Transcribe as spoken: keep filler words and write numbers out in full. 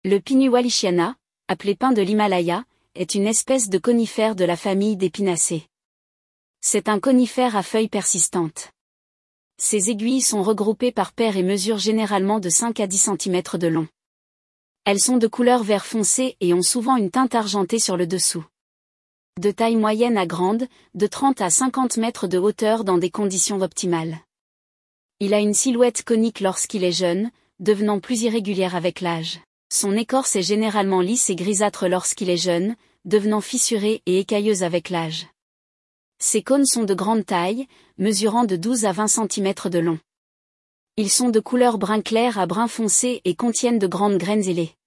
Le Pinus wallichiana, appelé pin de l'Himalaya, est une espèce de conifère de la famille des Pinacées. C'est un conifère à feuilles persistantes. Ses aiguilles sont regroupées par paires et mesurent généralement de cinq à dix centimètres de long. Elles sont de couleur vert foncé et ont souvent une teinte argentée sur le dessous. De taille moyenne à grande, de trente à cinquante mètres de hauteur dans des conditions optimales. Il a une silhouette conique lorsqu'il est jeune, devenant plus irrégulière avec l'âge. Son écorce est généralement lisse et grisâtre lorsqu'il est jeune, devenant fissurée et écailleuse avec l'âge. Ses cônes sont de grande taille, mesurant de douze à vingt centimètres de long. Ils sont de couleur brun clair à brun foncé et contiennent de grandes graines ailées.